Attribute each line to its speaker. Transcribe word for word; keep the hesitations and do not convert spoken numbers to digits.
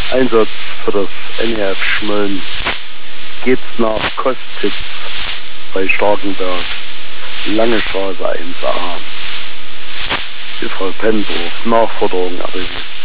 Speaker 1: Einsatz für das N E F Schmölln geht's nach Kostitz bei Starkenberg, Lange Straße eins a. Die Frau Pendorf, Nachforderung erledigt.